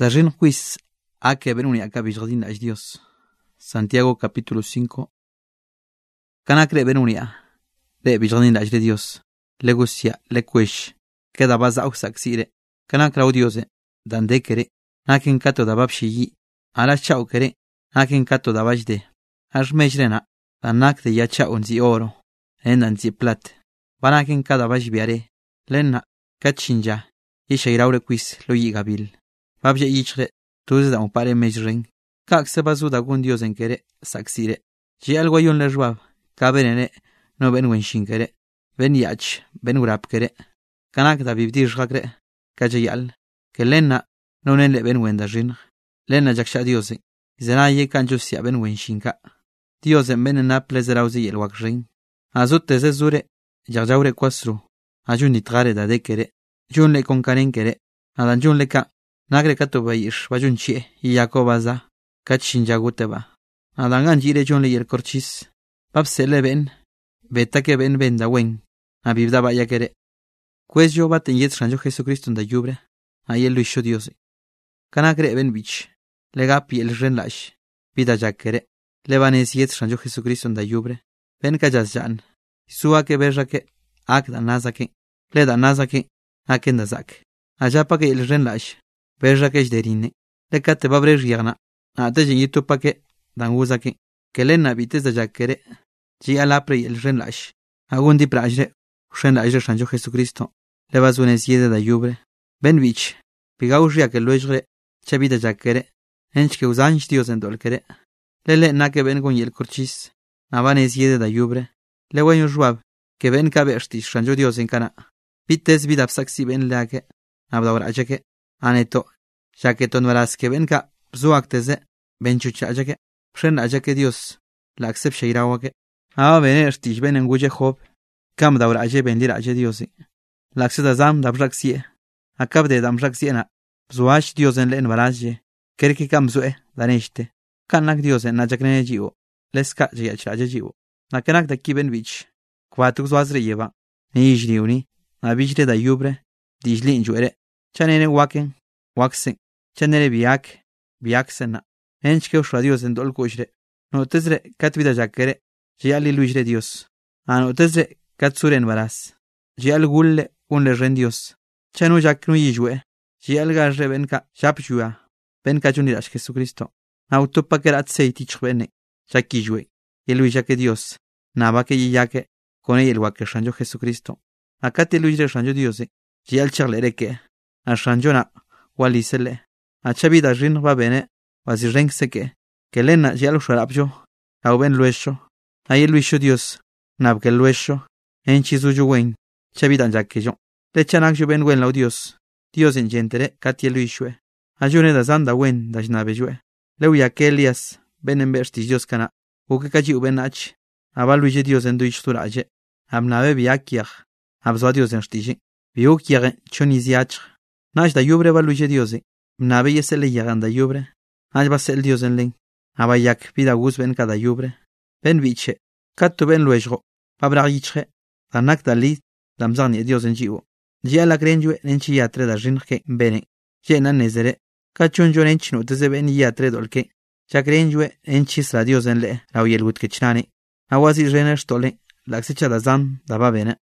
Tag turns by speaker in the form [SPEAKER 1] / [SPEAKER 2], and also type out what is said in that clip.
[SPEAKER 1] Tajin quiz ake ben unia kabijadin aj Dios. Santiago capítulo 5. Kanakre ben unia le bijadin aj Dios. Legusia lekwesh keda baza usaksire. Kanakra Diose dan dekere nakin kato da babshi ala chau kere nakin kato da bajde. Ajmejrena anak de ya chaun zi oro enan zi plat. Banakin kada bajbiare lenna kachinja ishairaure quiz lo yigabil. Babje ichre tuz da un pare mejring kak se bazu da gun Dios en kere saksire ji algo yon le jwab kabenene no ben wenshin kere ben yach ben urap kere kanak da bibdir jagre kajyal ke lenna no nen le ben wenda jin lenna jaksha Dios zena ye kanjo sia ben wenshin ka Dios en ben na plezerauzi el wakjin azut te zure jajaure kwasru ajun nitrare da de kere jun le kon karen kere adan jun le ka nagre kato bayish bajun chie y yakobaza kachin jaguteba adangan jire jon le yer korchis papsele ben betake ben da wen abibda baya kere pues yo baten yet ranjo Jesucristo da yubre ayel lo Dios kanakre ben bich legapi el renlash vida jakere levanes yet ranjo Jesucristo da yubre ben kajaz jan suwa ke berra ke ak da nazake le da nazake akenda zak ajapa ke el renlash Perja que es derine, le cate babre riana, a te yenito pa que dan usa que len habites de jacquere, gi alapre y el renlash, agun di prajre, renlash ranjo Jesucristo, le vas un esiede da yubre, ben vich, pigauria que luegre, chavida jacquere, ench que usanch Dios en dolquere, le na que ven con y el corchis, avan esiede da yubre, le guayo juab, que ven cabertis ranjo Dios en cana, pites vida saxi ben leake, abdaura que aneto, ya que ton verás que venga, zuacteze, benchucha que, pren que Dios, la accept sheirawa que, a vener tich ben en guye job, cam daura aje bendir aje Dios, la accept azam da braxie, acab de dam braxiena, zuach Dios en len varaje, kerki cam zue, daneste, kanak Dios en najakne jivo, leska jiacha jivo, na kenak de kiben vich, quatuk zuazre lleva, ni jriuni, na bichre da yubre, dijli injuere, chanene waken, waksen, chanere biaksena, enchke usra Dios en dolkushre, no tesre katvida jakere, jiali luishre Dios, ano tesre katsuren varas, jial gulle unle ren Dios, chanu jaknu yijue, jial garre benka shapjua, benka junirash Jesucristo, autopa kerat seitich bene, jakijue, yeluisha que Dios, naba que yiyake, con el wake shanjo Jesucristo, acate luishre shanjo Dios, jial charlere que, a shanjona, walisele, a chavida rin va bene, wazireng seke, que lena ya lo sharapjo, a ben luesho, a el luisho Dios, nabke luesho, en chizuju wen, chavida jaquejo, le chanak jo ben wen lau Dios en gentere, katie luishwe, a june da zanda wen da jnabejwe, leu ya que Elias, ben en verstis Dios kana, o que kaji uben ach, a va luije Dios en duishturaje, amnabe biakiach, abzo Dios en stiji, biukiare choniziach, Nash da yubre va luye Dios, mnabe yesele yagan da yubre, nash va sel Dios en len, abayak pida gus ben kada yubre, ben biche, katto ben luejro, pabra yichre, danak da li, damzani Dios en jivo, jia la grenjue nenchi yatre da rinke bene, jena nezere, kachunjo nenchino teze ben yatre dolke, ja grenjue enchis la Dios en le, la uyelgut kechnane, awazi rener stole, la xecha da zam da va bene.